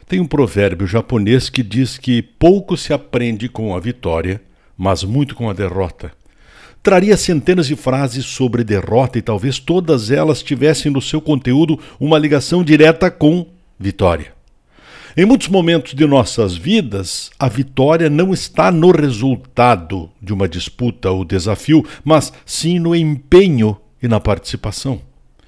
Tem um provérbio japonês que diz que pouco se aprende com a vitória, mas muito com a derrota. Traria centenas de frases sobre derrota e talvez todas elas tivessem no seu conteúdo uma ligação direta com vitória. Em muitos momentos de nossas vidas, a vitória não está no resultado de uma disputa ou desafio, mas sim no empenho e na participação.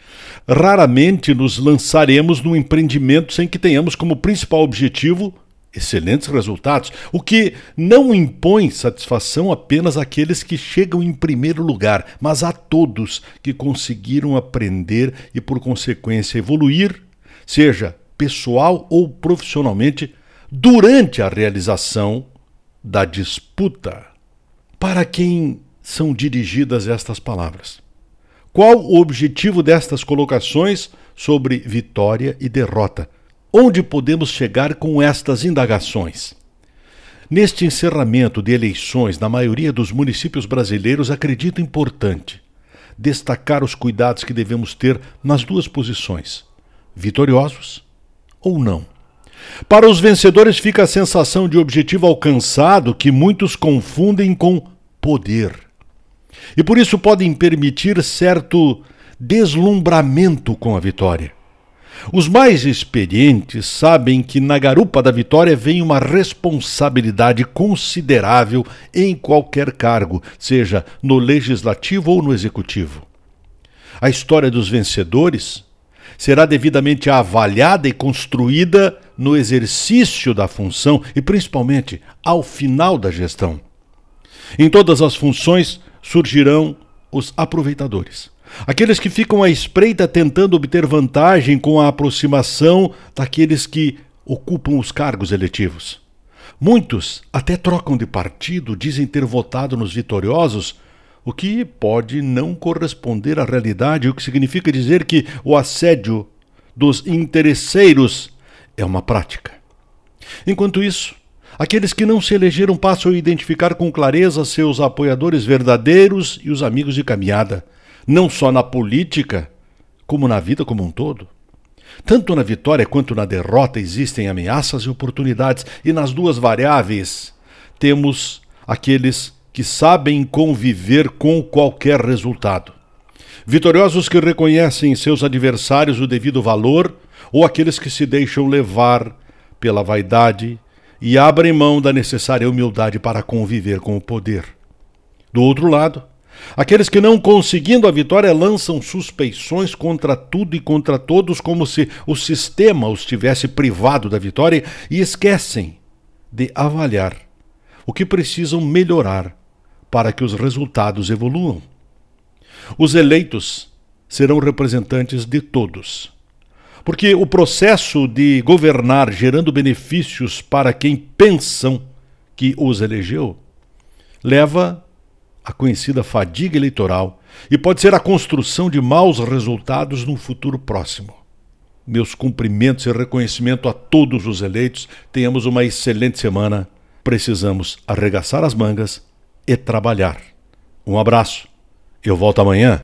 Raramente nos lançaremos num empreendimento sem que tenhamos como principal objetivo excelentes resultados, o que não impõe satisfação apenas àqueles que chegam em primeiro lugar, mas a todos que conseguiram aprender e, por consequência, evoluir, seja pessoal ou profissionalmente, durante a realização da disputa. Para quem são dirigidas estas palavras? Qual o objetivo destas colocações sobre vitória e derrota? Onde podemos chegar com estas indagações? Neste encerramento de eleições na maioria dos municípios brasileiros, acredito importante destacar os cuidados que devemos ter nas duas posições, vitoriosos ou não. Para os vencedores fica a sensação de objetivo alcançado que muitos confundem com poder. E por isso podem permitir certo deslumbramento com a vitória. Os mais experientes sabem que na garupa da vitória vem uma responsabilidade considerável em qualquer cargo, seja no legislativo ou no executivo. A história dos vencedores será devidamente avaliada e construída no exercício da função e principalmente ao final da gestão. Em todas as funções surgirão os aproveitadores. Aqueles que ficam à espreita tentando obter vantagem com a aproximação daqueles que ocupam os cargos eletivos. Muitos até trocam de partido, dizem ter votado nos vitoriosos, o que pode não corresponder à realidade, o que significa dizer que o assédio dos interesseiros é uma prática. Enquanto isso, aqueles que não se elegeram passam a identificar com clareza seus apoiadores verdadeiros e os amigos de caminhada, não só na política, como na vida como um todo. Tanto na vitória quanto na derrota existem ameaças e oportunidades, e nas duas variáveis temos aqueles que sabem conviver com qualquer resultado. Vitoriosos que reconhecem em seus adversários o devido valor, ou aqueles que se deixam levar pela vaidade e abrem mão da necessária humildade para conviver com o poder. Do outro lado, aqueles que, não conseguindo a vitória, lançam suspeições contra tudo e contra todos, como se o sistema os tivesse privado da vitória, e esquecem de avaliar o que precisam melhorar para que os resultados evoluam. Os eleitos serão representantes de todos, porque o processo de governar gerando benefícios para quem pensam que os elegeu leva a conhecida fadiga eleitoral e pode ser a construção de maus resultados no futuro próximo. Meus cumprimentos e reconhecimento a todos os eleitos. Tenhamos uma excelente semana. Precisamos arregaçar as mangas e trabalhar. Um abraço. Eu volto amanhã.